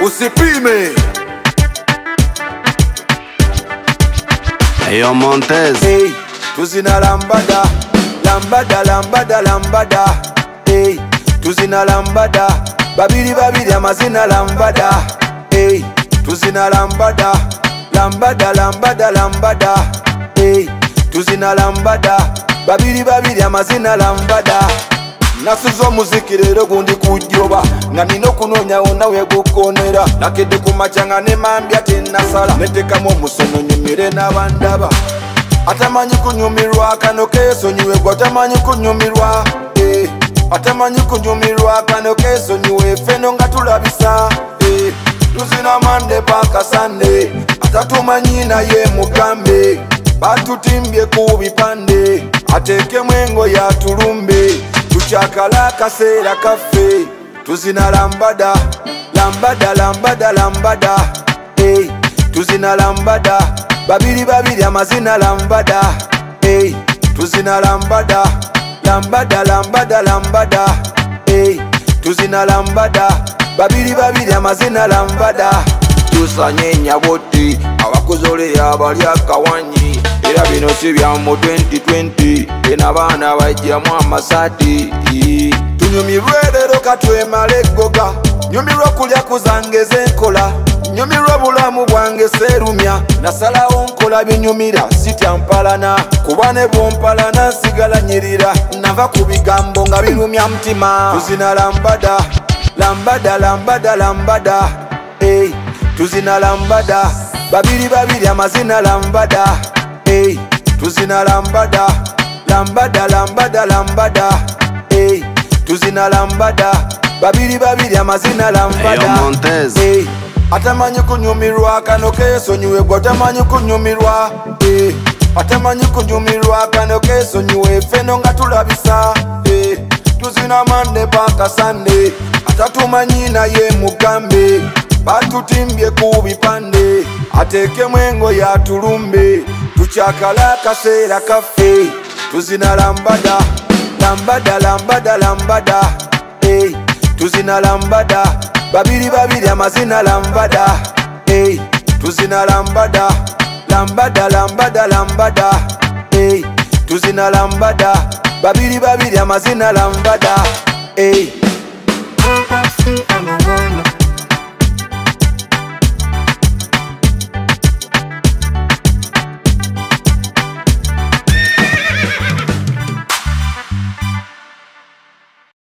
usipime. Eyo Montez. Hey, tuzina lambada, lambada, lambada, lambada. Hey, tuzina lambada, babiri babiri amazina lambada. Hey, tuzina lambada, lambada, lambada, lambada. Hey, tuzina lambada, babiri babiri amazina lambada. Nasuzo muziki rero gundi kujoba nga nino kunonya wona wegukonera nakedde kumachanga ne mambya tenasala netekamu omusono nyumire n'abandaba atamanyi kunyumirwa kano kesonyiwe gwe atamanyi kunyumirwa atamanyi kunyumirwa kano kesonyiwe feno nga tulabisa tuzina mande paka sande atatumanyi naye mugambe batutimbye ku bipande atekemu engo yatulumbe tuchakala kaseera kaffe tuzina lambada, lambada, lambada, lambada. Hey, tuzina lambada, babiri babiri amazina lambada. Hey, tuzina lambada, lambada, lambada, lambada. Hey, tuzina lambada, babiri babiri amazina lambada. Tusanye nyaboti abakuzolere abali akawanyi era bino si bya mu 2020 ena baana bajjamu amasati tunyumirwe leero katwemala eggoga nyumirwa kulya kuzangeza enkola nyumirwa bulamu bwange seerumya nasalawo nkola binyumira sityampalana kuba ne bwompalana nsigala nyirira nava ku bigambo nga birumya mutima tuzina lambada, lambada, lambada, lambada. Hey, tuzina lambada, babiri babiri amazina lambada. Hey, tuzina lambada, lambada, lambada, lambada. Hey, tuzina lambada, babiri babiri amazina lambada. Eyo Montez. Hey, atamanyi kunyumirwa kano kesonyiwe gwe atamanyi kunyumirwa. Hey, atamanyi kunyumirwa kano kesonyiwe feno nga tulabisa. Hey, tuzina mande paka sande atatumanyi naye mugambe batutimbye ku bipande atekemu engo yatulumbe tuchakala kaseera kaffe tuzina lambada, lambada, lambada, lambada. Hey, tuzina lambada, babiri babiri amazina lambada. Hey, tuzina lambada, lambada, lambada, lambada. Hey, tuzina lambada, babiri babiri amazina lambada. Hey.